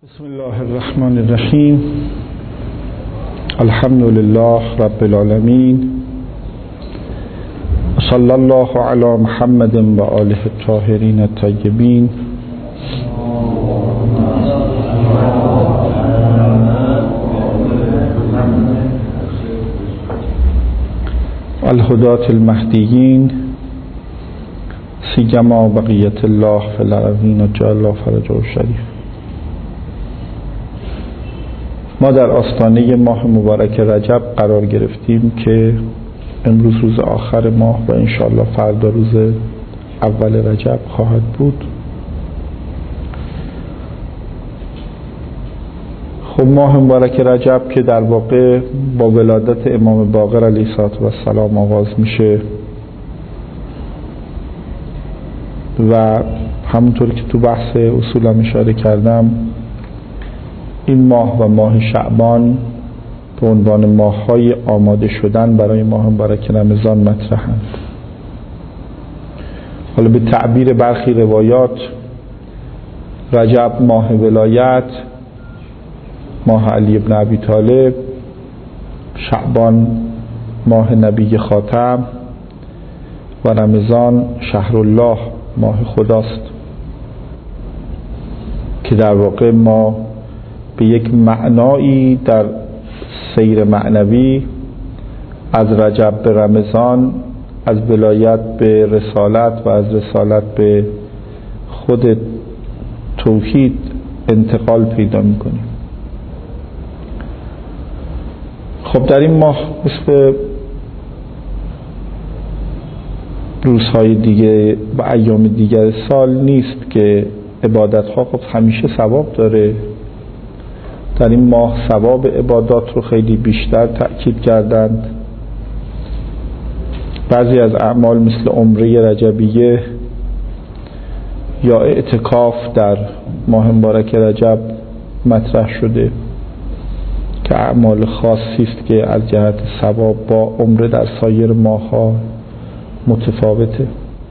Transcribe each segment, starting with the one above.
بسم الله الرحمن الرحیم. الحمد لله رب العالمین صلی الله علی محمد و آله الطاهرین الطیبین. الهداة المهدیین سیما بقیت الله فی الارضین اجعل الله فرجه الشریف. ما در آستانه ماه مبارک رجب قرار گرفتیم که امروز روز آخر ماه و انشاءالله فردا روز اول رجب خواهد بود. خب ماه مبارک رجب که در واقع با ولادت امام باقر علیه السلام آغاز میشه و همونطور که تو بحث اصولم اشاره کردم این ماه و ماه شعبان به عنوان ماه‌های آماده شدن برای ماه مبارک رمضان مطرحند. حالا به تعبیر برخی روایات رجب ماه ولایت، ماه علی ابن ابی طالب، شعبان ماه نبی خاتم و رمضان شهر الله ماه خداست که در واقع ما به یک معنایی در سیر معنوی از رجب به رمضان، از ولایت به رسالت و از رسالت به خود توحید انتقال پیدا می‌کنیم. خب در این ماه مثل روزهای دیگه و ایام دیگر سال نیست که عبادت‌ها خب همیشه ثواب داره. در این ماه ثواب عبادات رو خیلی بیشتر تأکید کردند. بعضی از اعمال مثل عمره رجبیه یا اعتکاف در ماه مبارک رجب مطرح شده که اعمال خاصی است که از جهت ثواب با عمره در سایر ماه‌ها متفاوته.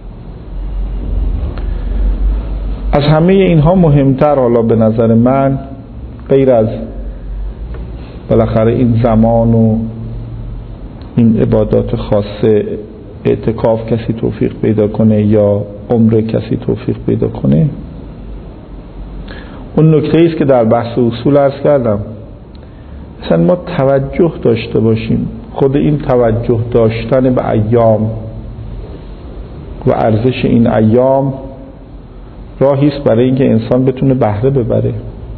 از همه اینها مهمتر حالا به نظر من غیر از بالاخره این زمان و این عبادات خاصه، اعتکاف کسی توفیق پیدا کنه یا عمره کسی توفیق پیدا کنه، اون نکته است که در بحث اصول عرض کردم، مثلا ما توجه داشته باشیم. خود این توجه داشتن به ایام و ارزش این ایام راهی است برای اینکه انسان بتونه بهره ببره.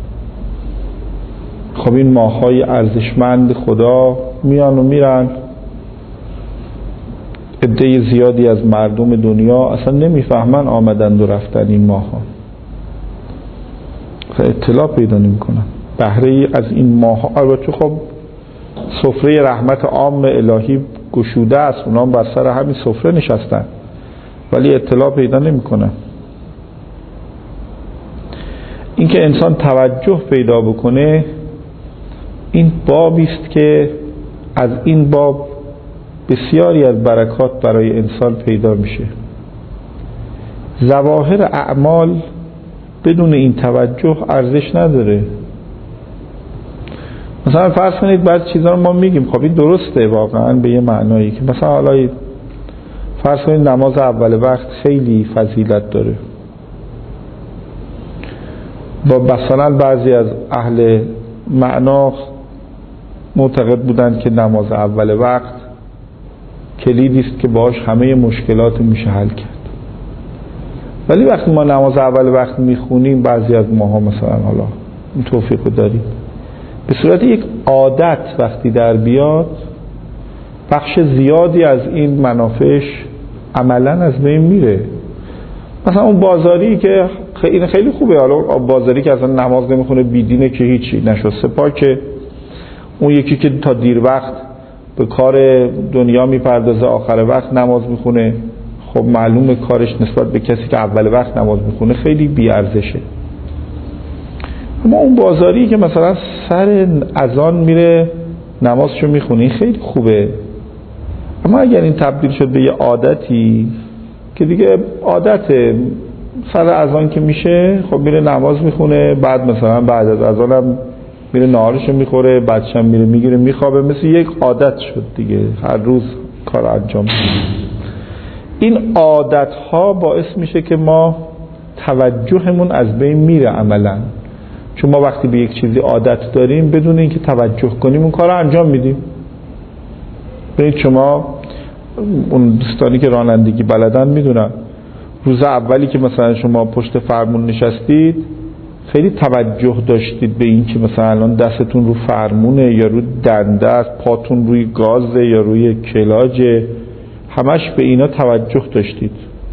خب این ماه‌های ارزشمند خدا میان و میرن، عده زیادی از مردم دنیا اصلا نمیفهمن آمدن و رفتن این ماه‌ها و اطلاع پیدا نمی‌کنن بهره از این ماه‌ها. البته خب سفره رحمت عام الهی گشوده است، اونا هم بر سر همین سفره نشستن ولی اطلاع پیدا نمی‌کنن. اینکه انسان توجه پیدا بکنه این بابی است که از این باب بسیاری از برکات برای انسان پیدا میشه. ظواهر اعمال بدون این توجه ارزش نداره. مثلا فرض کنید بعضی چیزا رو ما میگیم خب این درسته واقعا به یه معنایی که مثلا حالا فرض کنید نماز اول وقت خیلی فضیلت داره. با مثلا بعضی از اهل معنا معتقد بودند که نماز اول وقت کلیدی است که باهاش همه مشکلات میشه حل کرد. ولی وقتی ما نماز اول وقت میخونیم بعضی از ماها مثلا حالا این توفیق رو داریم به صورت یک عادت وقتی در بیاد بخش زیادی از این منافعش عملا از بین میره. مثلا اون بازاری که خیلی خوبه، حالا بازاری که اصلا نماز نمیخونه بیدینه که هیچی نشسته پاکه، اون یکی که تا دیر وقت به کار دنیا میپردازه آخر وقت نماز میخونه، خب معلومه کارش نسبت به کسی که اول وقت نماز میخونه خیلی بیارزشه. اما اون بازاری که مثلا سر اذان میره نمازشو میخونه خیلی خوبه. اما اگر این تبدیل شد به یه عادتی که دیگه عادته، سر اذان که میشه خب میره نماز میخونه، بعد مثلا بعد از اذان هم میره نهارشو میخوره، بعدش هم میره میگیره میخوابه، مثل یک عادت شد دیگه، هر روز کار انجام میده. این عادت ها باعث میشه که ما توجهمون از بین میره عملا، چون ما وقتی به یک چیزی عادت داریم بدون اینکه توجه کنیم اون کار رو انجام میدیم. ببینید شما اون دوستانی که رانندگی بلدن میدونن روز اولی که مثلا شما پشت فرمون نشستید خیلی توجه داشتید به این که مثلا الان دستتون رو فرمونه یا رو دنده است، پاتون روی گازه یا روی کلاجه، همش به اینا توجه داشتید.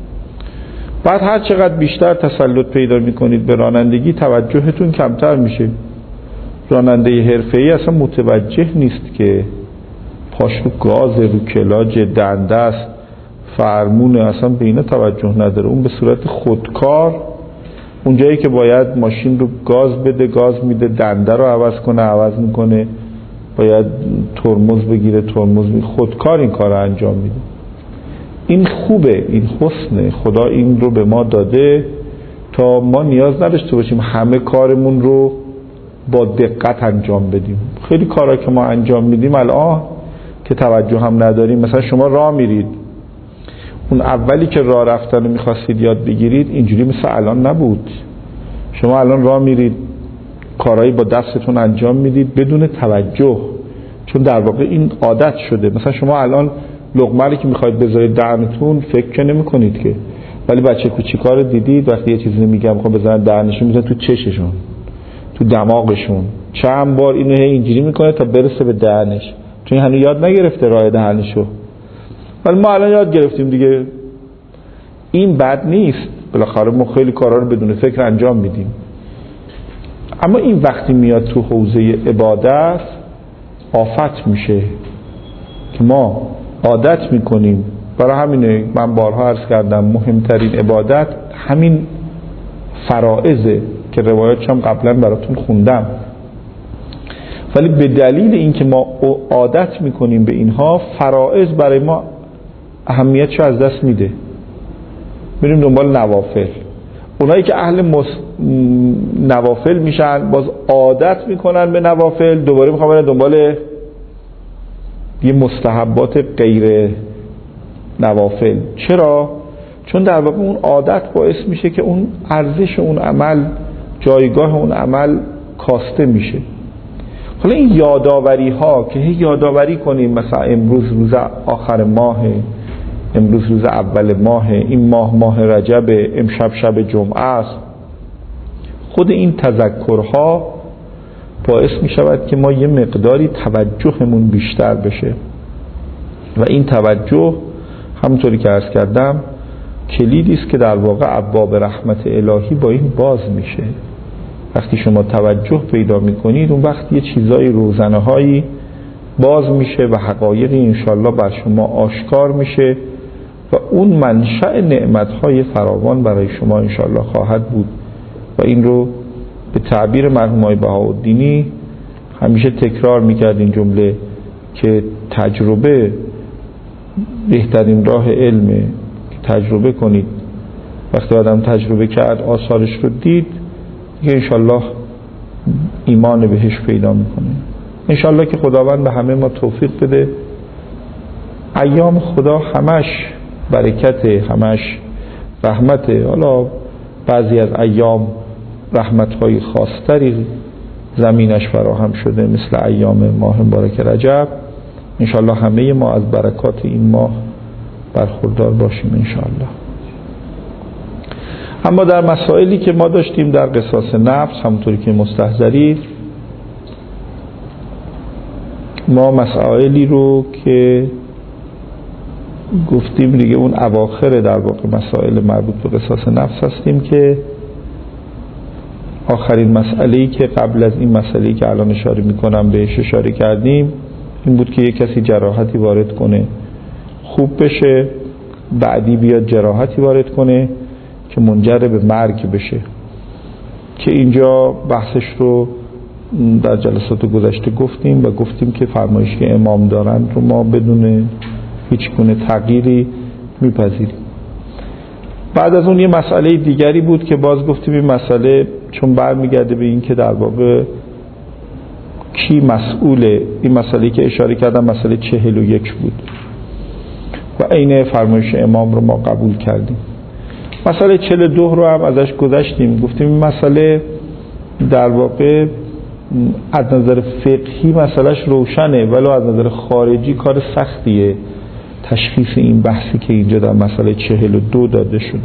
بعد هر چقدر بیشتر تسلط پیدا میکنید به رانندگی توجهتون کمتر میشه. راننده حرفه‌ای اصلا متوجه نیست که پاش رو گاز، رو کلاج، دنده است، فرمونه، اصلا به اینا توجه نداره. اون به صورت خودکار اونجایی که باید ماشین رو گاز بده گاز میده، دنده رو عوض کنه عوض میکنه، باید ترمز بگیره ترمز میگیره، خودکار این کار رو انجام میده. این خوبه، این حسنه، خدا این رو به ما داده تا ما نیاز نداشته باشیم همه کارمون رو با دقت انجام بدیم. خیلی کارا که ما انجام میدیم الان که توجه هم نداریم، مثلا شما راه میرید، اون اولی که راه رفتن رو میخواستید یاد بگیرید اینجوری مثل الان نبود. شما الان راه میرید کارهایی با دستتون انجام میدید بدون توجه، چون در واقع این عادت شده. مثلا شما الان لقمه‌ای که میخواید بذارید دهنتون فکر نمی کنید که، ولی بچه کوچیکا رو دیدید وقتی یه چیزی میگم میخوام بزنن دهنشون میذارن تو چششون، تو دماغشون، چند بار اینو اینجوری میکنه تا برسه به دهنش، چون هنوز یاد نگرفته راه دهنشو. ولی ما الان یاد گرفتیم دیگه. این بد نیست، بالاخره ما خیلی کارا رو بدون فکر انجام میدیم. اما این وقتی میاد تو حوزه عبادت آفت میشه که ما عادت میکنیم. برای همینه من بارها عرض کردم مهمترین عبادت همین فرائضه که روایاتش هم قبلا براتون خوندم، ولی به دلیل اینکه ما عادت میکنیم به اینها فرائض برای ما اهمیتش از دست میده، میریم دنبال نوافل. اونایی که اهل نوافل میشن باز عادت میکنن به نوافل، دوباره میخوام برن دنبال یه مستحبات غیر نوافل. چرا؟ چون در واقع اون عادت باعث میشه که اون ارزش اون عمل، جایگاه اون عمل کاسته میشه. حالا این یاداوری ها که یاداوری کنیم مثلا امروز روز آخر ماه، امروز روز اول ماه، این ماه رجب، امشب شب جمعه است، خود این تذکرها باعث می شود که ما یه مقداری توجهمون بیشتر بشه و این توجه همونطوری که عرض کردم کلیدی است که در واقع ابواب رحمت الهی با این باز میشه. وقتی شما توجه پیدا میکنید اون وقت یه چیزای روزنه‌هایی باز میشه و حقایقی انشالله بر شما آشکار میشه و اون منشأ نعمت‌های فراوان برای شما انشالله خواهد بود. و این رو به تعبیر مرحوم آقای بهاءالدینی همیشه تکرار میکرد این جمله که تجربه بهترین راه علمه، که تجربه کنید. وقتی آدم تجربه کرد آثارش رو دید که انشالله ایمان بهش پیدا میکنه. انشالله که خداوند به همه ما توفیق بده. ایام خدا همش برکته، همش رحمته. حالا بعضی از ایام رحمت‌های خاصتری زمینش فراهم شده مثل ایام ماه مبارک رجب. انشالله همه ما از برکات این ماه برخوردار باشیم انشالله. اما در مسائلی که ما داشتیم در قصاص نفس، همونطوری که مستحضرید، ما مسائلی رو که گفتیم دیگه اون اواخر در واقع مسائل مربوط به قصاص نفس هستیم که آخرین مسئله‌ای که قبل از این مسئله‌ای که الان اشاره میکنم بهش اشاره کردیم این بود که یک کسی جراحتی وارد کنه خوب بشه، بعدی بیاد جراحتی وارد کنه که منجر به مرگ بشه، که اینجا بحثش رو در جلسات گذشته گفتیم و گفتیم که فرمایشی که امام دارن رو ما بدون هیچ گونه تغییری میپذیریم. بعد از اون یه مسئله دیگری بود که باز گفتیم این مسئله چون برمیگرده به این که در واقع کی مسئوله، این مسئله که اشاره کردم مسئله 41 بود و عین فرمایش امام رو ما قبول کردیم. مسئله 42 رو هم ازش گذشتیم، گفتیم این مسئله در واقع از نظر فقهی مسئلهش روشنه ولی از نظر خارجی کار سختیه تشخیص این بحثی که اینجا در مسئله 42 داده شده.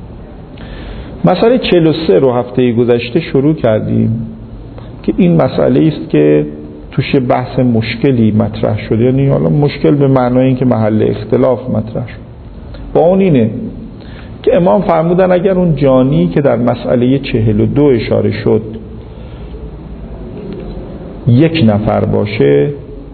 مسئله 43 رو هفته گذشته شروع کردیم که این مسئله است که توش بحث مشکلی مطرح شده، یعنی حالا مشکل به معنای این که محل اختلاف مطرح شد. با اون اینه که امام فرمودن اگر اون جانی که در مسئله 42 اشاره شد یک نفر باشه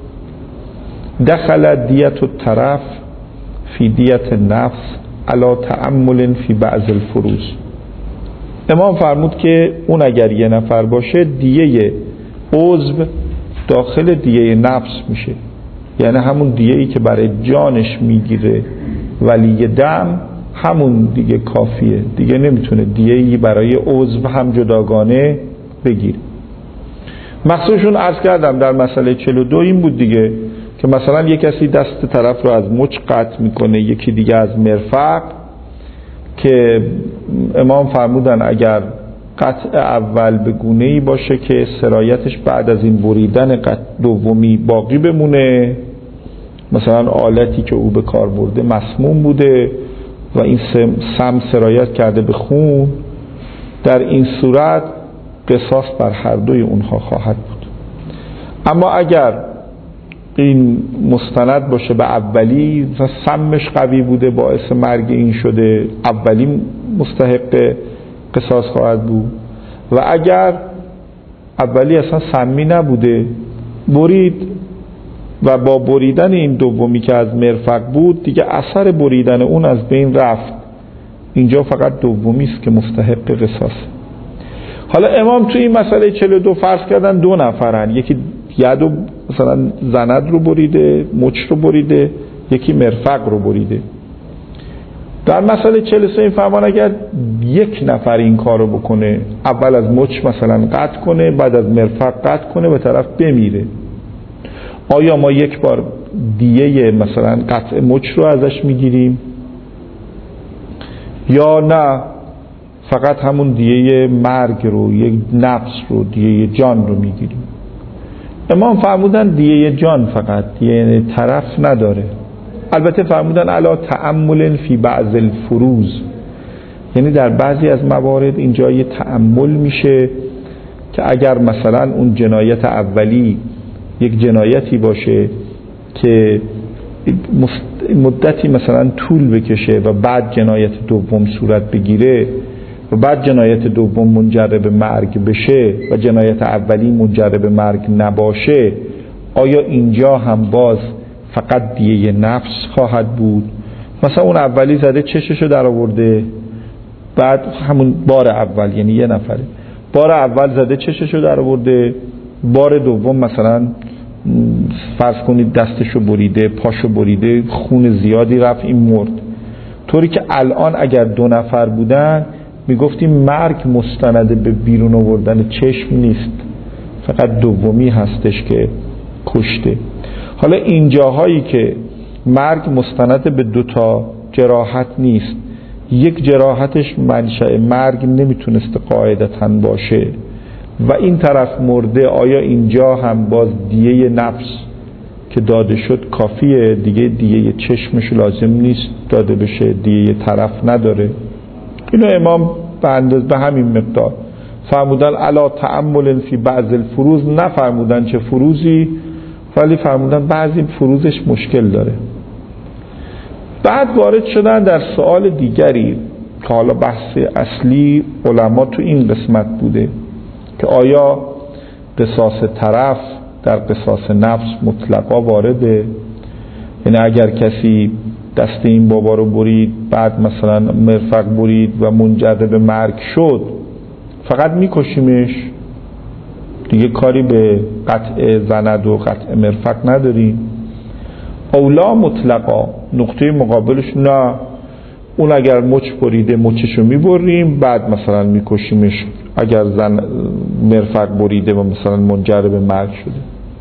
دخل دیت الطرف فی دیت نفس علی تأمل فی بعض الفروض. امام فرمود که اون اگر یه نفر باشه دیه عضو داخل دیه نفس میشه، یعنی همون دیه‌ای که برای جانش میگیره ولی دم همون دیگه کافیه، دیگه نمیتونه دیه‌ای برای عضو هم جداگانه بگیره. مقصودشون عرض کردم در مسئله 42 این بود دیگه که مثلا یک کسی دست طرف رو از مچ قطع میکنه، یکی دیگه از مرفق، که امام فرمودن اگر قطع اول به گونه‌ای باشه که سرایتش بعد از این بریدن قطع دومی باقی بمونه، مثلا آلتی که او به کار برده مسموم بوده و این سم سرایت کرده به خون، در این صورت قصاص بر هر دوی اونها خواهد بود. اما اگر این مستند باشه به اولی و سمش قوی بوده باعث مرگ این شده، اولی مستحق قصاص خواهد بود، و اگر اولی اصلا سمی نبوده برید و با بریدن این دومی که از مرفق بود دیگه اثر بریدن اون از بین رفت، اینجا فقط دومی است که مستحق قصاص. حالا امام توی این مسئله 42 فرض کردن دو نفرن، یکی یدو مثلا زند رو بریده، مچ رو بریده، یکی مرفق رو بریده. در مسئله 43 این فرمان اگر یک نفر این کار رو بکنه، اول از مچ مثلا قطع کنه بعد از مرفق قطع کنه به طرف بمیره، آیا ما یک بار دیه مثلا قطع مچ رو ازش میگیریم یا نه فقط همون دیه مرگ رو، یک نفس رو، دیه جان رو میگیریم؟ امام فرمودن دیه جان فقط، دیه طرف نداره. البته فرمودن علا تأمل فی بعض الفروض، یعنی در بعضی از موارد اینجا یه تأمل میشه که اگر مثلا اون جنایت اولی یک جنایتی باشه که مدتی مثلا طول بکشه و بعد جنایت دوم صورت بگیره و بعد جنایت دوم منجر به مرگ بشه و جنایت اولی منجر به مرگ نباشه، آیا اینجا هم باز فقط دیه نفس خواهد بود؟ مثلا اون اولی زده چششو در آورده، بعد همون بار اول یعنی یه نفره بار اول زده چششو در آورده، بار دوم مثلا فرض کنید دستشو بریده، پاشو بریده، خون زیادی رفت این مرد. طوری که الان اگر دو نفر بودن میگفتیم مرگ مستند به بیرون آوردن چشم نیست، فقط دومی هستش که کشته. حالا این جاهایی که مرگ مستند به دوتا جراحت نیست، یک جراحتش منشأ مرگ نمیتونست قاعدتاً باشه و این طرف مرده، آیا اینجا هم باز دیه نفس که داده شد کافیه؟ دیگه دیه چشمش لازم نیست داده بشه، دیه طرف نداره. اینو امام به همین مقدار فرمودن علا تأمل فی بعض الفروض، نفرمودن چه فروضی، ولی فرمودن بعضی فروضش مشکل داره. بعد وارد شدن در سوال دیگری که حالا بحث اصلی علما تو این قسمت بوده که آیا قصاص طرف در قصاص نفس مطلقا وارده؟ یعنی اگر کسی دست این بابا رو برید بعد مثلا مرفق برید و منجر به مرگ شد فقط میکشیمش دیگه، کاری به قطع زند و قطع مرفق نداریم؟ اولا مطلقا. نقطه مقابلش نه، اون اگر مچ بریده مچشو میبریم، بعد مثلا میکشیمش اگر مرفق بریده و مثلا منجر به مرگ شده.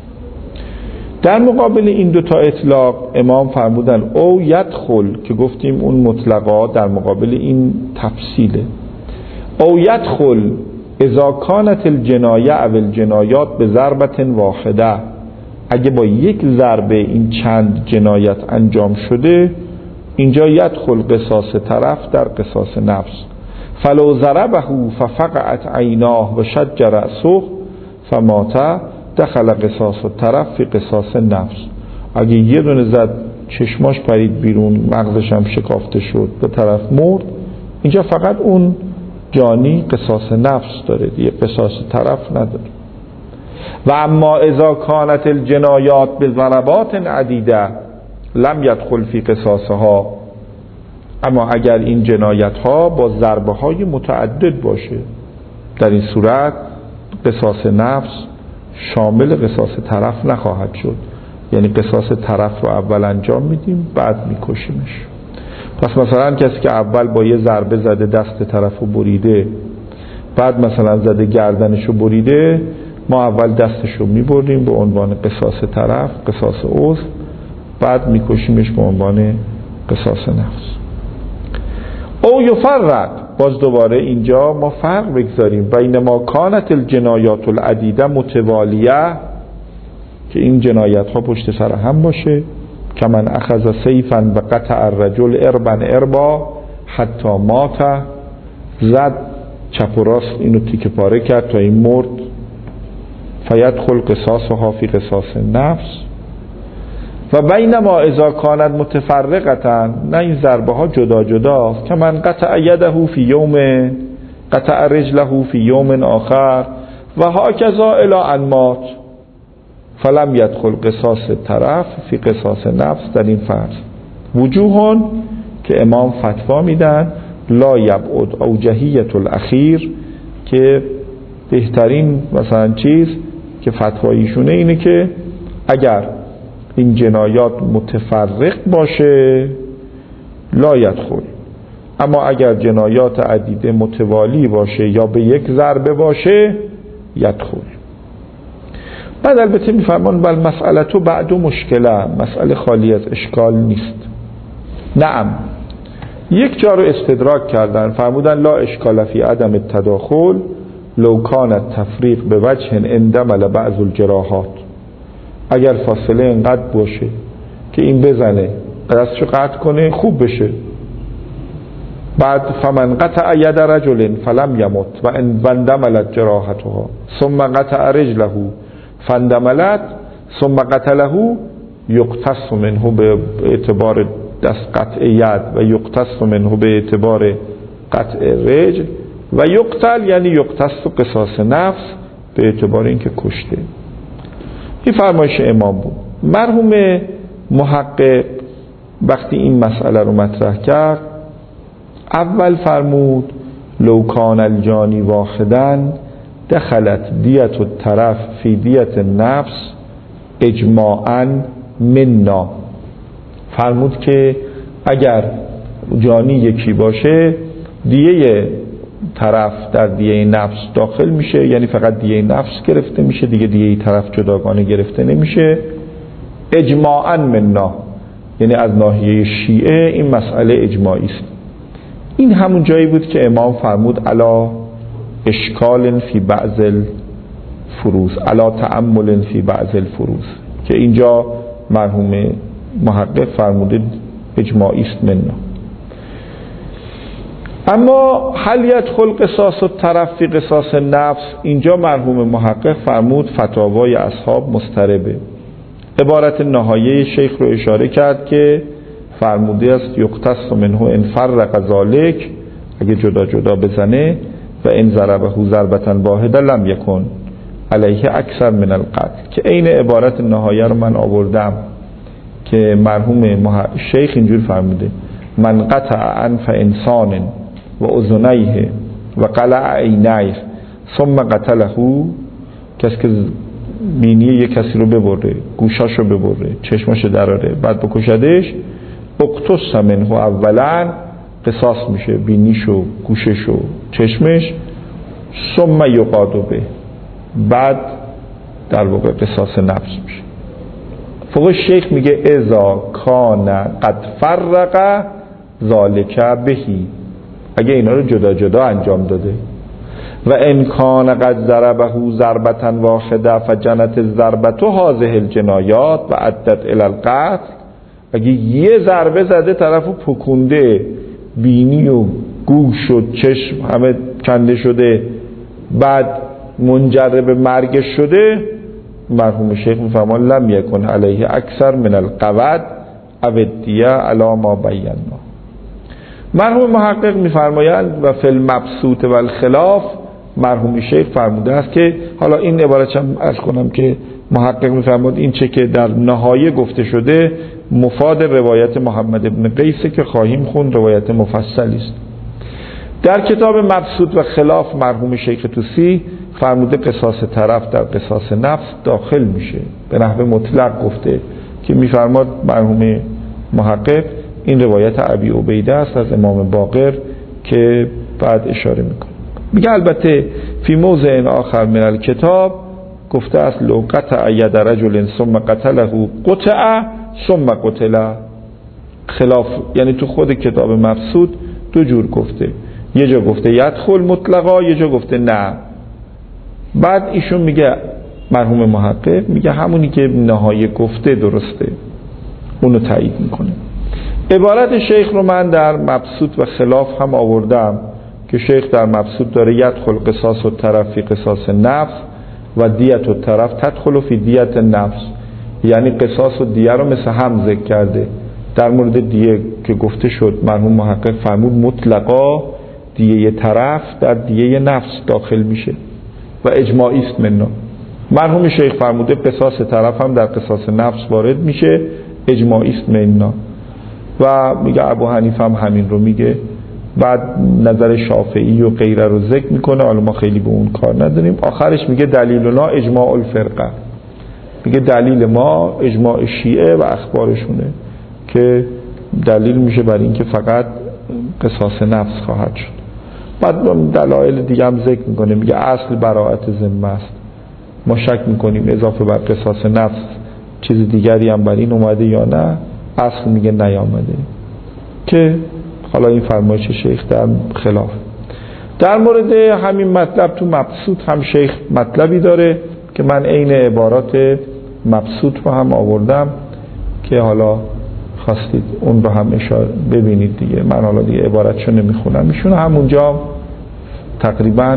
در مقابل این دوتا اطلاق امام فرمودن او یدخل، که گفتیم اون مطلقا در مقابل این تفصیله. او یدخل اذا کانت الجنایه او الجنایات به ضربت واحده، اگه با یک ضربه این چند جنایت انجام شده، اینجا یدخل قصاص طرف در قصاص نفس. فلو ضربه ففقعت عیناه و شج رأسه فمات دخل قصاص الطرف فی قصاص نفس. اگه یه دونه زد چشماش پرید بیرون، مغزش هم شکافته شد و طرف مرد، اینجا فقط اون جانی قصاص نفس داره دیگه، قصاص طرف نداره. و اما اذا کانت الجنایات بضربات عدیده لم يدخل فی قصاصها، اما اگر این جنایت ها با ضربه های متعدد باشه، در این صورت قصاص نفس شامل قصاص طرف نخواهد شد. یعنی قصاص طرف رو اول انجام میدیم بعد میکشیمش. پس مثلا کسی که اول با یه ضربه زده دست طرف رو بریده، بعد مثلا زده گردنش رو بریده، ما اول دستش رو میبریم به عنوان قصاص طرف، قصاص عضو، بعد میکشیمش به عنوان قصاص نفس. او یفرق، باز دوباره اینجا ما فرق بگذاریم بین ما کانت الجنایات العدیده متوالیه، که این جنایت ها پشت سر هم باشه، که من اخذ سیفا و قطع الرجل اربا اربا حتی مات، زد چپ و راست اینو تیکه پاره کرد تا این مرد، فیدخل قصاصها فی قصاص نفس. و بینما اذا کانت متفرقتا، نه این ضربه ها جدا جداست، که من قطع یده فی یوم قطع رجله فی یوم آخر و هاکذا الی ان مات فلم یدخل قصاص طرف فی قصاص نفس. در این فرض وجوهون که امام فتوا میدن لا یبعد اوجهیت الاخیر، که بهترین مثلا چیز که فتواییشونه اینه که اگر این جنایات متفرق باشه لا یدخل، اما اگر جنایات عدیده متوالی باشه یا به یک ضربه باشه یدخل. بعد البته میفرمان بل مسئله تو بعد مشکله، مسئله خالی از اشکال نیست. نعم، یک جا رو استدراک کردن، فرمودن لا اشکال فی عدم التداخل لو کان التفریق به وجه اندمل بعض الجراحات. اگر فاصله اینقدر باشه که این بزنه دستشو قطع کنه خوب بشه، بعد فمن قطع ید رجل فلم یمت و اندملت جراحتها ثم قطع رجله فاندملت ثم قتله یقتص منه به اعتبار دست قطع ید و یقتص منه به اعتبار قطع رجل و یقتل یعنی یقتص قصاص نفس به اعتبار اینکه کشته. این فرمایش امام بود. مرحوم محقق وقتی این مسئله رو مطرح کرد اول فرمود لو کان الجانی واحدن دخلت دیت الطرف فی دیت النفس اجماعا منا. فرمود که اگر جانی یکی باشه دیه طرف در دیه نفس داخل میشه، یعنی فقط دیه نفس گرفته میشه دیگه، دیه طرف جداگانه گرفته نمیشه. اجماعا منا یعنی از ناحیه شیعه این مسئله اجماعی است. این همون جایی بود که امام فرمود الا اشکال فی بعض الفروض، الا تأمل فی بعض الفروض، که اینجا مرحوم محقق فرموده اجماعی است منا. اما هل یدخل قصاص الطرف فی قصاص نفس، اینجا مرحوم محقق فرمود فتاوای اصحاب مضطربه. عبارت نهایه شیخ رو اشاره کرد که فرموده است یقتص منه ان فرق ذلک، اگه جدا جدا بزنه، و ان ضربه ضربة واحده لم یکن علیه اکثر من القتل، که عین عبارت نهایه رو من آوردم که مرحوم شیخ اینجور فرموده من قطع انف انسان و اذنیه و قلع عینیه ثم قتله، کسی که بینی یک کسی رو ببره، گوشاشو ببره، چشماشو دراره، بعد بکشدش، اقتص منه اولا قصاص میشه، بینیش و گوشش و چشمش. ثم یقاد به، بعد در واقع قصاص نفس میشه. فوق شیخ میگه اذا کان قد فرق ذالک بهی، اگه اینا رو جدا جدا انجام داده. و ان کان قد ضربه ضربة واحده فجنت الضربة هذه الجنایات و عدت الی القتل، اگه یه ضربه زده طرفو پکونده، بینی و گوش و چشم همه کنده شده، بعد منجر به مرگ شده، مرحوم شیخ میفرماد لم یکن علیه اکثر من القود او الدیه علی ما بینا. مرحوم محقق میفرمایند و فی المبسوط و الخلاف، مرحوم شیخ فرموده است که حالا این عبارتش هم عرض کنم که محقق میفرماد این چه که در نهایه گفته شده مفاد روایت محمد ابن قیس که خواهیم خوند، روایت مفصلی است. در کتاب مبسوط و خلاف مرحوم شیخ طوسی فرموده قصاص طرف در قصاص نفس داخل میشه، به نحو مطلق گفته که میفرماد مرحوم محقق این روایت ابی عبیده است از امام باقر که بعد اشاره میکنه. میگه البته فی موضع آخر من الکتاب گفته است لو قطع ید رجل ثم قتله قطع ثم قتل. خلاف یعنی تو خود کتاب مبسوط دو جور گفته، یه جا گفته یدخل مطلقا، یه جا گفته نه. بعد ایشون میگه مرحوم محقق میگه همونی که نهایه گفته درسته، اونو تایید میکنه. عبارت شیخ رو من در مبسوط و خلاف هم آوردم که شیخ در مبسوط داره یدخل قصاص و طرف فی قصاص نفس و دیت و طرف تدخل فی دیت نفس، یعنی قصاص و دیه رو مثل هم ذکر کرده. در مورد دیه که گفته شد مرحوم محقق فرمود مطلقا دیه طرف در دیه نفس داخل میشه و اجماعی است منه. مرحوم شیخ فرموده قصاص طرف هم در قصاص نفس وارد میشه، اجماعی است منه. و میگه ابو حنیفه هم همین رو میگه. بعد نظر شافعی و غیره رو ذکر میکنه، حالا ما خیلی به اون کار نداریم. آخرش میگه دلیلنا اجماع الفرقه، میگه دلیل ما اجماع شیعه و اخبارشونه که دلیل میشه بر این که فقط قصاص نفس خواهد شد. بعد دلایل دیگه هم ذکر میکنه، میگه اصل براءت ذمه است، ما شک میکنیم اضافه بر قصاص نفس چیز دیگری هم بر این اومده یا نه، اصل میگه نیامده. که حالا این فرمایش شیخ در خلاف. در مورد همین مطلب تو مبسوط هم شیخ مطلبی داره که من عین عبارات مبسوط رو هم آوردم که حالا خواستید اون رو هم اشاره ببینید دیگه. من حالا دیگه عبارتشو نمیخونم، ایشون همونجا تقریبا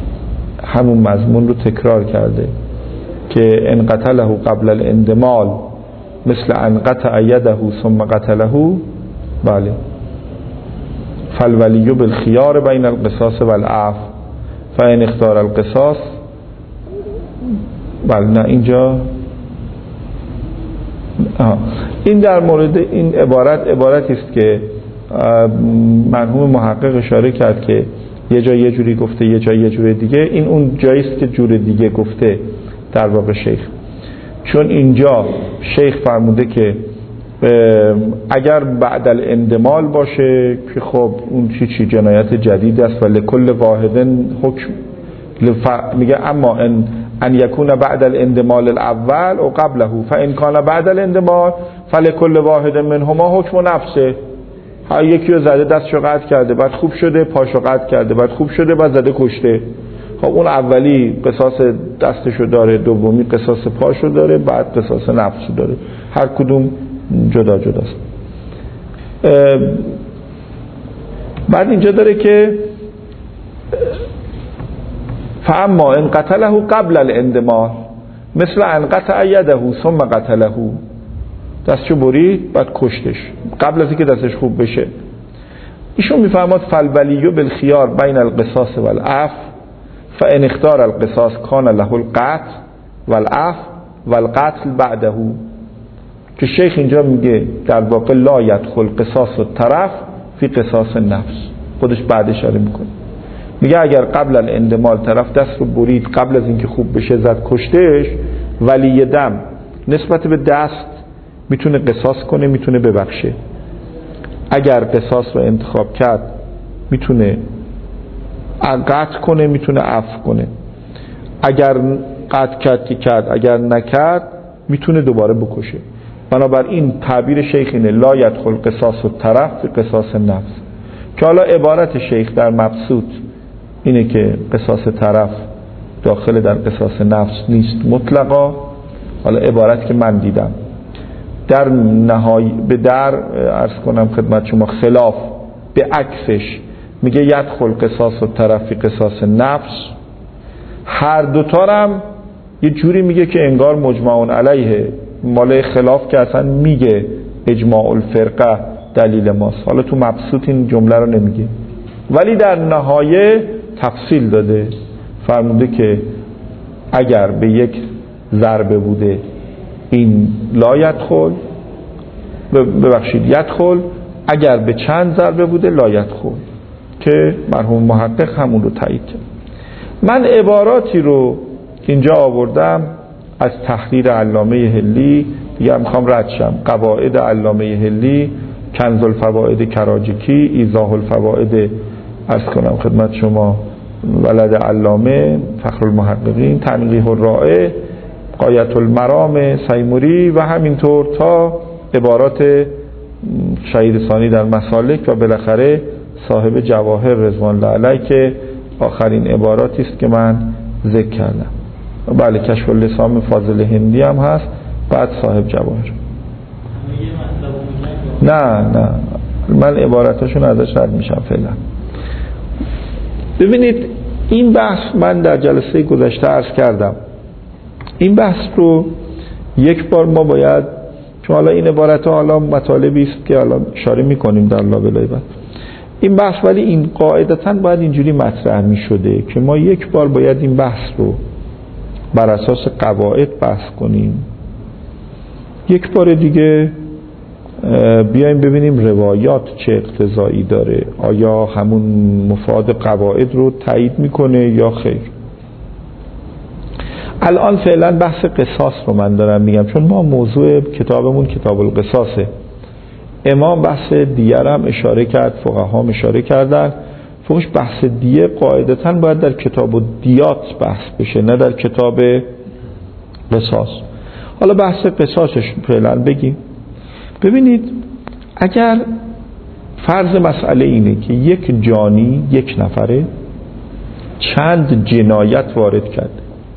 همون مضمون رو تکرار کرده که ان قتله قبل الاندمال مثل ان قطع یده ثم قتله، بله، فالولی بالخیار بین القصاص والعفو فان اختار القصاص، بله نه اینجا این در مورد این عبارتی است که مرحوم محقق اشاره کرد که یه جای یه جوری گفته یه جای یه جور دیگه. این اون جایی است که جور دیگه گفته در واقع شیخ، چون اینجا شیخ فرموده که اگر بعد الاندمال باشه که خب اون چی جنایت جدید است و لکل واحد حکم میگه اما ان یکون بعد الاندمال الاول او قبله فان کان بعد الاندمال فلکل واحد منهما حکم نفسه. هر یکی رو زده دستشو قطع کرده بعد خوب شده، پاشو قطع کرده بعد خوب شده، بعد زده کشته. خب اون اولی قصاص دستشو داره، دومی قصاص پاشو داره، بعد قصاص نفسو داره، هر کدوم جدا جداست. بعد اینجا داره که فاما ان قتله قبل الاندمال مثل ان قطع یده ثم قتله، دستشو برید بعد کشتش قبل از اینکه دستش خوب بشه. ایشون میفرماد فالولی بالخیار بین القصاص والعفو فان اختار القصاص کان له القتل والعفو والقتل بعده. که شیخ اینجا میگه در واقع لا یدخل قصاص الطرف فی قصاص نفس، خودش بعد اشاره میکنه، میگه اگر قبل الاندمال طرف دست رو برید قبل از اینکه خوب بشه زد کشتش، ولی دم نسبت به دست میتونه قصاص کنه، میتونه ببخشه. اگر قصاص رو انتخاب کرد میتونه قطع کنه، میتونه عفو کنه. اگر قطع کرد که کرد، اگر نکرد میتونه دوباره بکشه. بنابراین تعبیر شیخ اینه لا یدخل قصاص الطرف فی قصاص النفس، که حالا عبارت شیخ در مبسوط اینه که قصاص طرف داخل در قصاص نفس نیست مطلقا. حالا عبارت که من دیدم در نهایی به در عرض کنم خدمت شما خلاف به عکسش میگه یدخل قصاص الطرف فی قصاص نفس. هر دوتا هم یه جوری میگه که انگار مجمع علیه، مال خلاف که اصلا میگه اجماع الفرقه دلیل ماست. حالا تو مبسوط این جمله رو نمیگه، ولی در نهایه تفصیل داده، فرموده که اگر به یک ضربه بوده این لا یدخل، ببخشید یدخل، اگر به چند ضربه بوده لا یدخل، که مرحوم محقق همون رو تایید کرد. من عباراتی رو اینجا آوردم از تحریر علامه حلی، دیگه میخوام رد شم. قواعد علامه حلی، کنز الفوائد کراجکی، ایضاح الفوائد عرض کنم خدمت شما ولد علامه فخر المحققین، تنقیح الرائع، غایت المرام سیموری و همینطور تا عبارات شهید ثانی در مسالک و بالاخره صاحب جواهر رضوان الله علیه که آخرین عباراتی است که من ذکر کردم. بله کشف اللسان فاضل هندی هم هست، بعد صاحب جواهر. نه من عباراتشون ازش رد میشم فعلا. ببینید این بحث من در جلسه گذشته عرض کردم، این بحث رو یک بار ما باید، چون حالا این عبارت ها حالا مطالبی است که حالا اشاره میکنیم در لابلای بعد این بحث، ولی این قاعدتاً باید اینجوری مطرح میشده که ما یک بار باید این بحث رو بر اساس قواعد بحث کنیم، یک بار دیگه بیایم ببینیم روایات چه اقتضایی داره، آیا همون مفاد قواعد رو تایید میکنه یا خیر. الان فعلا بحث قصاص رو من دارم میگم، چون ما موضوع کتابمون کتاب القصاصه. امام بحث دیه هم اشاره کرد، فقها هم اشاره کردن، فوقش بحث دیه قاعدتاً باید در کتاب الدیات بحث بشه، نه در کتاب قصاص. حالا بحث قصاصش فعلا بگیم. ببینید اگر فرض مسئله اینه که یک جانی، یک نفره چند جنایت وارد کرده،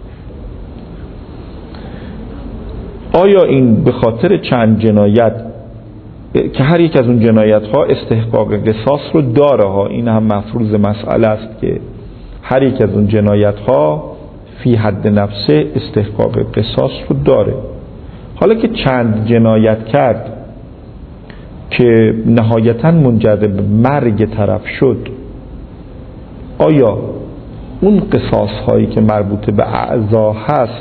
آیا این به خاطر چند جنایت که هر یک از اون جنایت ها استحقاق قصاص رو داره ها، این هم مفروض مسئله است که هر یک از اون جنایت ها فی حد نفسه استحقاق قصاص رو داره. حالا که چند جنایت کرد که نهایتاً منجر به مرگ طرف شد، آیا اون قصاص هایی که مربوط به اعضا هست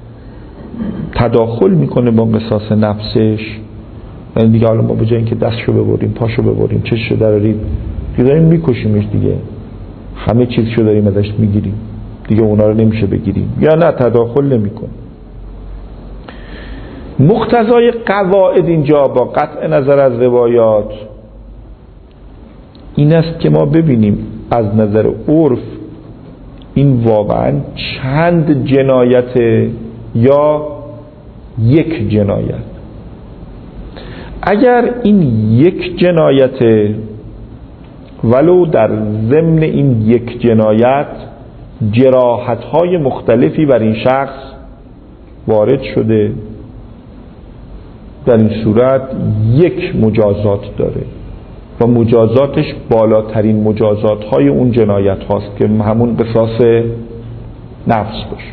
تداخل میکنه با قصاص نفسش؟ یعنی دیگه حالا ما به جای اینکه دستشو ببریم، پاشو ببریم، چششو دراریم، دیگه داریم میکشیمش، دیگه همه چیزشو داریم ازش میگیریم، دیگه اونا رو نمیشه بگیریم، یا نه تداخل نمیکنه. مقتضای قواعد اینجا با قطع نظر از روایات این است که ما ببینیم از نظر عرف این واقعا چند جنایت یا یک جنایت. اگر این یک جنایت ولو در ضمن این یک جنایت جراحت‌های مختلفی بر این شخص وارد شده، در این صورت یک مجازات داره و مجازاتش بالاترین مجازات‌های اون جنایت هاست که همون قصاص نفس باشه.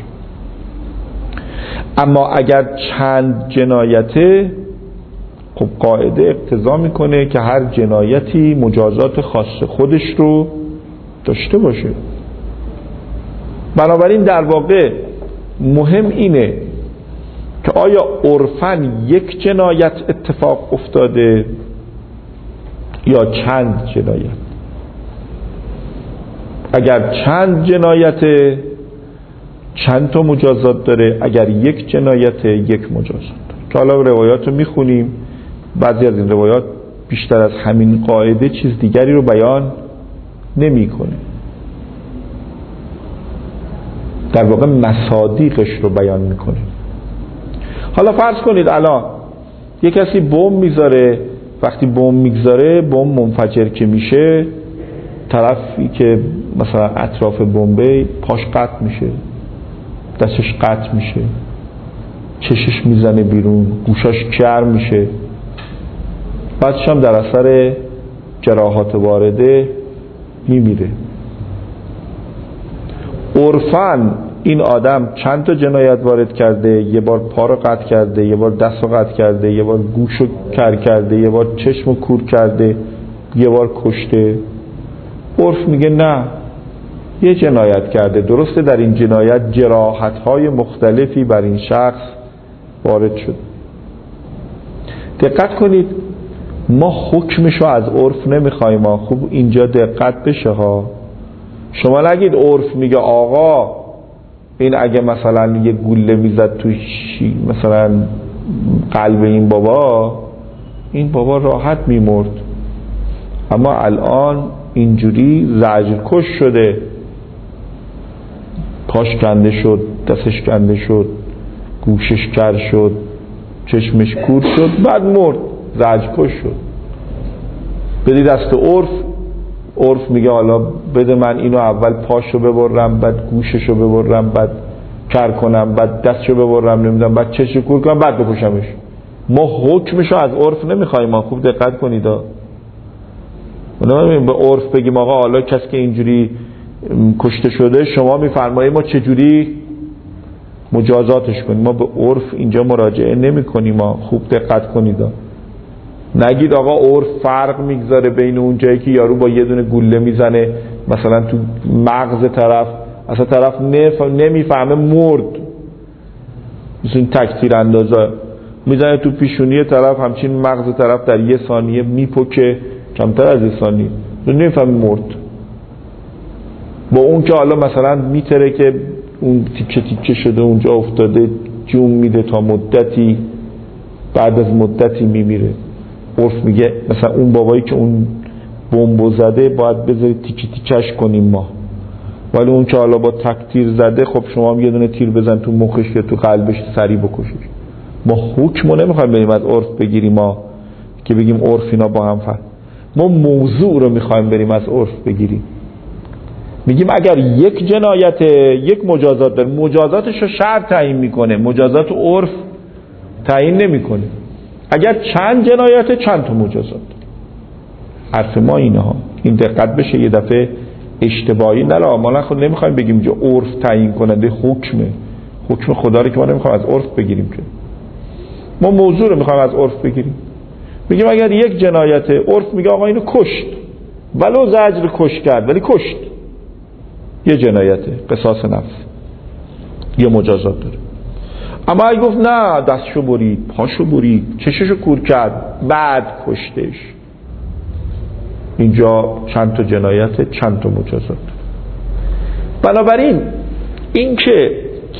اما اگر چند جنایته، خب قاعده اقتضا میکنه که هر جنایتی مجازات خاص خودش رو داشته باشه. بنابراین در واقع مهم اینه که آیا عرفاً یک جنایت اتفاق افتاده یا چند جنایت. اگر چند جنایت چند تا مجازات داره، اگر یک جنایت یک مجازات داره. که حالا روایات رو میخونیم، بعضی از این روایات بیشتر از همین قاعده چیز دیگری رو بیان نمیکنه. در واقع مصادیقش رو بیان میکنه. حالا فرض کنید الان یک کسی بمب میذاره، وقتی بمب میگذاره بمب منفجر که میشه، طرفی که مثلا اطراف بمبه پاش قطع میشه، دستش قطع میشه، چشش میزنه بیرون، گوشاش کر میشه، بعدش هم در اثر جراحات وارده میمیره. عرفاً این آدم چند تا جنایت وارد کرده؟ یه بار پا رو قطع کرده، یه بار دست رو قطع کرده، یه بار گوش رو کر کرده، یه بار چشم رو کور کرده، یه بار کشته. عرف میگه نه، یه جنایت کرده. درسته در این جنایت جراحت‌های مختلفی بر این شخص وارد شد. دقت کنید، ما حکمشو از عرف نمیخوایم. خوب اینجا دقت بشه ها. شما نگید عرف میگه آقا این اگه مثلا یه گوله میزد تو مثلا قلب این بابا راحت میمرد، اما الان اینجوری زجر کش شده، پاش کنده شد، دستش کنده شد، گوشش کر شد، چشمش کور شد، بعد مرد، زجر کش شد. بدی دست عرف میگه حالا بده من اینو اول پاشو ببرم، بعد گوششو ببرم، بعد کر کنم، بعد دستشو ببرم، نمیدونم بعد چششو کور کنم، بعد بکشمش. ما حکمشو از عرف نمیخوایم. ما خوب دقت کنید ما به عرف بگیم آقا حالا کسی که اینجوری کشته شده شما میفرمایید ما چجوری مجازاتش کنیم. ما به عرف اینجا مراجعه نمی کنیم. ما خوب دقت کنید نگید آقا عرف فرق میگذاره بین اون جایی که یارو با یه دونه گوله میزنه مثلا تو مغز طرف، اصلا طرف نمیفهمه مرد، مثل این تکتیر اندازه میزنه تو پیشونی طرف، همچین مغز طرف در یه ثانیه میپکه، کمتر از یه ثانیه نمیفهمه مرد. با اون که حالا مثلا میتره که اون تیکه تیکه شده اونجا افتاده جون میده تا مدتی، بعد از مدتی میمیره. عرف میگه مثلا اون بابایی که اون بمب زده باید بذارید تیکه تیکش کنیم ما، ولی اون که حالا با تکتیر زده خب شما هم یه دونه تیر بزن تو مخش یا تو قلبش سریع بکشش. ما حکمو نمیخوایم بریم از عرف بگیریم ما که بگیم عرف اینا با هم فرق. ما موضوع رو میخوایم بریم از عرف بگیریم. میگیم اگر یک جنایت یک مجازات داره، مجازاتش رو شرع تعیین میکنه، مجازات عرف تعیین نمیکنه. اگر چند جنایت چند تا مجازات. حرف ما اینه ها، این دقت بشه یه دفعه اشتباهی نره. ما خود نمیخوایم بگیم جو عرف تعیین کننده حکم خدا رو که ما نمیخوایم از عرف بگیریم، که ما موضوع رو میخوایم از عرف بگیریم. میگیم اگر یک جنایت عرف میگه آقا اینو کشت، ولو زجر کش کرد ولی کشت، یه جنایته، قصاص نفس، یه مجازات داره. اما اگه گفت نه دستشو برید، پاشو برید، چششو کور کرد، بعد کشتش، اینجا چند تا جنایت چند تا مجازات. بنابراین این که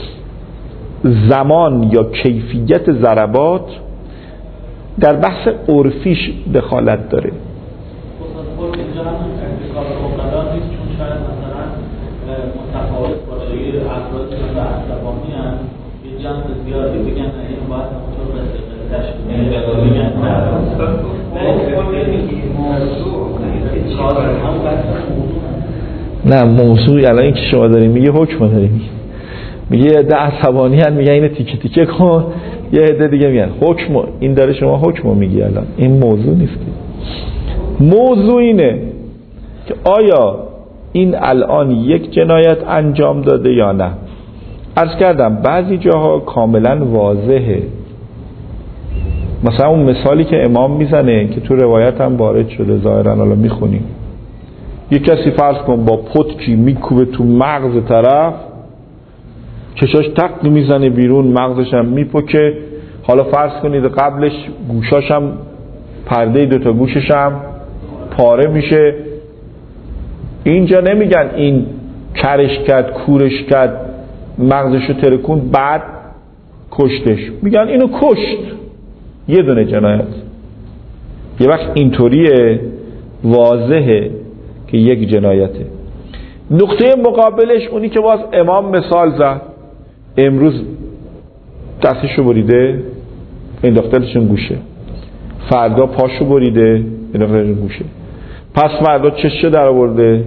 زمان یا کیفیت ضربات در بحث عرفیش دخالت داره. متفاوت باشه، یه افرادی که به عصبانی هست یه جنس زیادی بگن این باید همونطور بگن نه موضوع الان این که شما داریم میگه حکم داریم، میگه یه عده عصبانی هست میگه اینو تیکه تیکه کن، یه عده دیگه میگن حکم. این داره شما حکم میگی. الان این موضوع نیست که موضوع اینه که آیا این الان یک جنایت انجام داده یا نه. عرض کردم بعضی جاها کاملا واضحه. مثلا اون مثالی که امام میزنه که تو روایت هم وارد شده ظاهرا، حالا میخونیم، یک کسی فرض کن با پتکی میکوبه تو مغز طرف، چشاش تق میزنه بیرون، مغزش هم میپکه. حالا فرض کنید قبلش گوشاش هم پرده دوتا گوشش هم پاره میشه. اینجا نمیگن این کرش کرد، کورش کرد، مغزشو ترکون بعد کشتش، میگن اینو کشت. یه دونه جنایت. یه وقت اینطوریه واضحه که یک جنایته. نقطه مقابلش اونی که باز امام مثال زد، امروز دستشو بریده انداختلشون گوشه، فردا پاشو بریده انداختلشون گوشه، پس فردا چششو در آورده،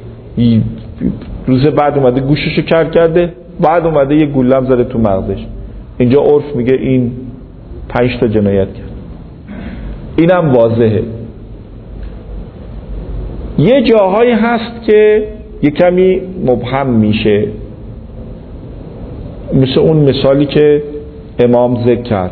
روز بعد اومده گوششو کر کرده، بعد اومده یه گولم زده تو مغزش. اینجا عرف میگه این 5 تا جنایت کرد. اینم واضحه. یه جاهایی هست که یه کمی مبهم میشه، مثل اون مثالی که امام ذکر کرد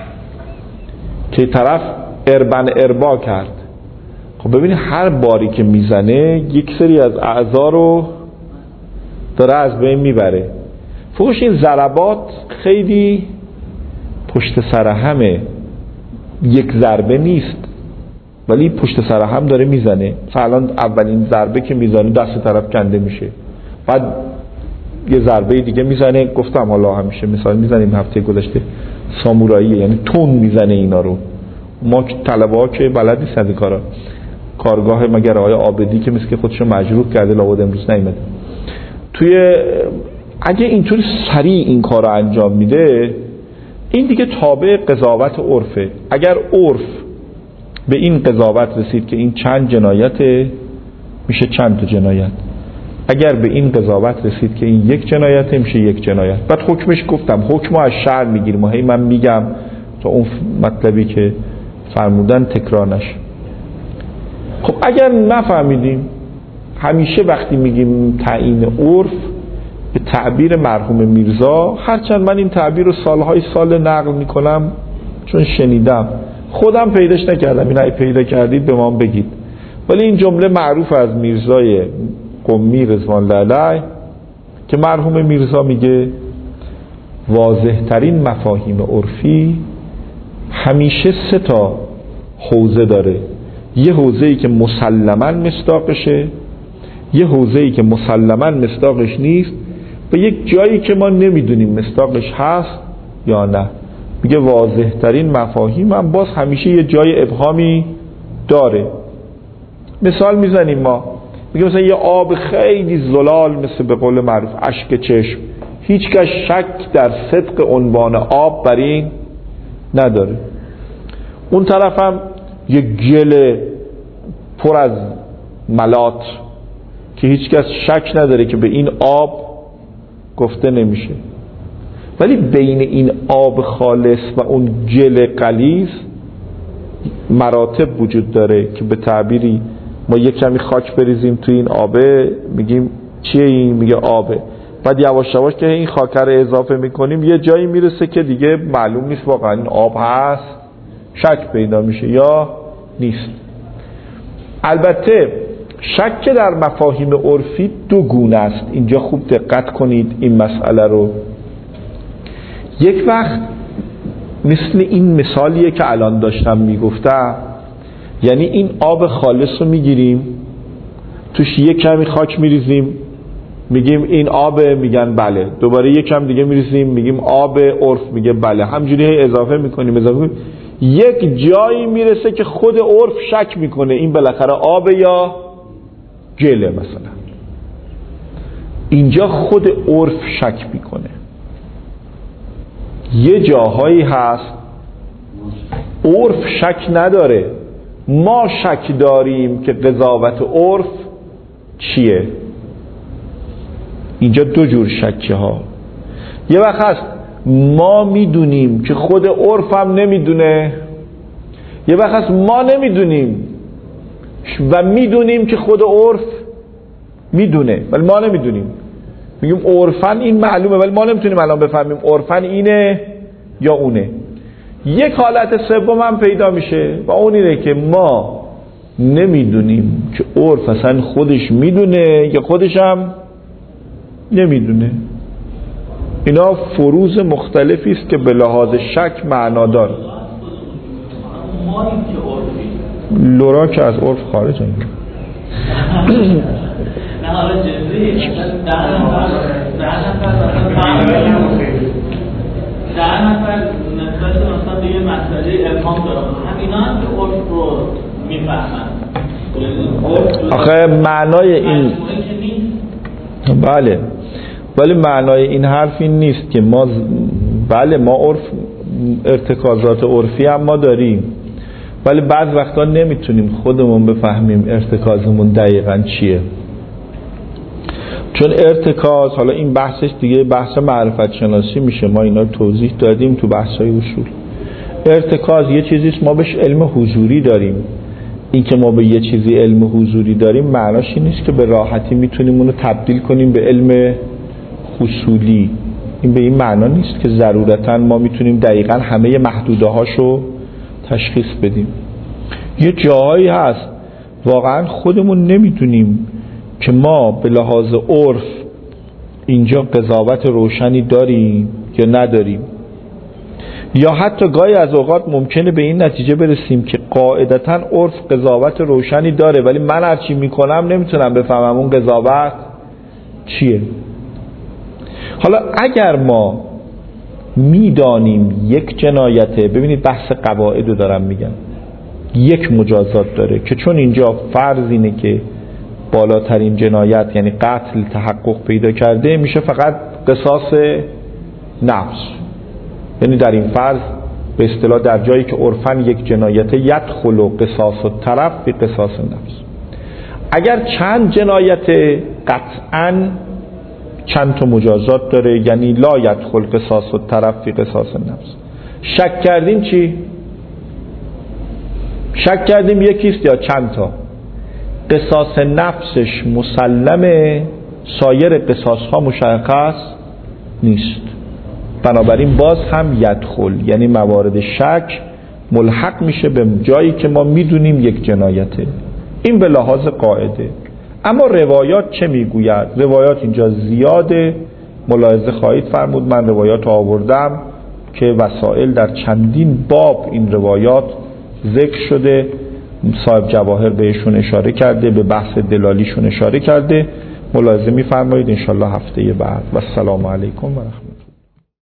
که طرف اربا کرد. خب ببینید هر باری که میزنه یک سری از اعضا رو داره از بین میبره. فوقش این ضربات خیلی پشت سر همه، یک ضربه نیست ولی پشت سر هم داره میزنه. مثلا اولین ضربه که میزنه دست طرف کنده میشه، بعد یه ضربه دیگه میزنه. گفتم حالا همیشه مثال میزنیم هفته گذشته ساموراییه، یعنی تون میزنه اینا رو. ما طلبه ها که بلد نیستن این کارا، کارگاه مگر آقای عابدی که مثل خودشو مجروح کرده لابد امروز نیومده توی. اگه اینطوری سریع این کار رو انجام میده، این دیگه تابع قضاوت عرفه. اگر عرف به این قضاوت رسید که این چند جنایته، میشه چند تا جنایت. اگر به این قضاوت رسید که این یک جنایته، میشه یک جنایت. بعد حکمش گفتم حکم از شرع میگیریم و هی من میگم تا اون مطلبی که فرمودن تکرار نشه. خب اگر نفهمیدیم، همیشه وقتی میگیم تعیین عرف به تعبیر مرحوم میرزا، هرچند من این تعبیر رو سالهای سال نقل میکنم چون شنیدم، خودم پیداش نکردم، این ای پیدا کردید به ما بگید، ولی این جمله معروف از میرزای قمی رضوان الله علیه که مرحوم میرزا میگه واضح ترین مفاهیم عرفی همیشه 3 تا حوزه داره. یه حوزه‌ای که مسلماً مصداقشه، یه حوزه‌ای که مسلماً مصداقش نیست، و یک جایی که ما نمیدونیم مصداقش هست یا نه. میگه واضح ترین مفاهیم هم باز همیشه یه جای ابهامی داره. مثال میزنیم ما، میگه مثلا یه آب خیلی زلال مثل به قول معروف اشک چشم، هیچ کس شک در صدق عنوان آب بر این نداره. اون طرف هم یه گل پر از ملات که هیچ کس شک نداره که به این آب گفته نمیشه. ولی بین این آب خالص و اون گل غلیظ مراتب وجود داره که به تعبیری ما یک کمی خاک بریزیم توی این آبه، میگیم چیه این؟ میگه آبه. بعد یواش یواش که این خاک رو اضافه میکنیم یه جایی میرسه که دیگه معلوم نیست واقعا این آب هست، شک پیدا میشه یا نیست. البته شک در مفاهیم عرفی 2 گونه است. اینجا خوب دقت کنید این مسئله رو. یک وقت مثل این مثالیه که الان داشتم میگفتم، یعنی این آب خالص رو میگیریم توش یک کمی خاک میریزیم میگیم این آبه، میگن بله، دوباره یک کم دیگه میریزیم میگیم آب، عرف میگه بله، همجوری اضافه میکنیم. یک جایی میرسه که خود عرف شک میکنه این بالاخره آب یا گله. مثلا اینجا خود عرف شک میکنه. یه جاهایی هست عرف شک نداره، ما شک داریم که قضاوت عرف چیه. اینجا 2 جور شکه ها. یه وقت هست ما میدونیم که خود عرف هم نمیدونه، یه وقت هست ما نمیدونیم و میدونیم که خود عرف میدونه ولی ما نمیدونیم. میگیم عرفن این معلومه ولی ما نمیتونیم الان بفهمیم عرفن اینه یا اونه. یک حالت سوم هم پیدا میشه و اون اینه که ما نمیدونیم که عرف اصلا خودش میدونه یا خودش هم نمیدونه. اینا فروض مختلفی است که به لحاظ شک معنا داره. لورا که از عرف خارجه. نه حالا جزئی در نفر نسبت مثلا به یه مسئله ابهام دارم، همینا هم که عرف رو آخه معنای این بله، ولی معنای این حرف این نیست که ما بله ما ارتکازات عرفی هم ما داریم، ولی بعض وقتا نمیتونیم خودمون بفهمیم ارتکازمون دقیقاً چیه. چون ارتکاز، حالا این بحثش دیگه بحث معرفت شناسی میشه، ما اینا توضیح دادیم تو بحث‌های اصول. ارتکاز یه چیزیست ما بهش علم حضوری داریم. این که ما به یه چیزی علم حضوری داریم معناش این نیست که به راحتی میتونیم اونو تبدیل کنیم به علم حصولی. این به این معنا نیست که ضرورتاً ما میتونیم دقیقاً همه محدوده هاشو تشخیص بدیم. یه جاهایی هست واقعاً خودمون نمیدونیم که ما به لحاظ عرف اینجا قضاوت روشنی داریم یا نداریم، یا حتی گاهی از اوقات ممکنه به این نتیجه برسیم که قاعدتاً عرف قضاوت روشنی داره، ولی من هرچی میکنم نمیتونم بفهمم اون قضاوت چیه. حالا اگر ما میدانیم یک جنایته، ببینید بحث قواعد رو دارم میگم، یک مجازات داره که چون اینجا فرض اینه که بالاترین جنایت یعنی قتل تحقق پیدا کرده، میشه فقط قصاص نفس. یعنی در این فرض به اصطلاح در جایی که عرفاً یک جنایت یدخل و قصاص و طرف بی قصاص نفس. اگر چند جنایت قطعاً چند تا مجازات داره، یعنی لا یدخل قصاص و طرف بی قصاص نفس. شک کردیم چی؟ شک کردیم یکیست یا چند تا؟ قصاص نفسش مسلمه، سایر قصاص ها مشخص نیست. بنابراین باز هم یدخل، یعنی موارد شک ملحق میشه به جایی که ما میدونیم یک جنایته. این به لحاظ قاعده. اما روایات چه میگوید؟ روایات اینجا زیاده، ملاحظه خواهید فرمود من روایات آوردم که وسائل در چندین باب این روایات ذکر شده، صاحب جواهر بهشون اشاره کرده، به بحث دلالیشون اشاره کرده. ملاحظه میفرمایید انشالله هفته بعد. و السلام علیکم و رحمت الله.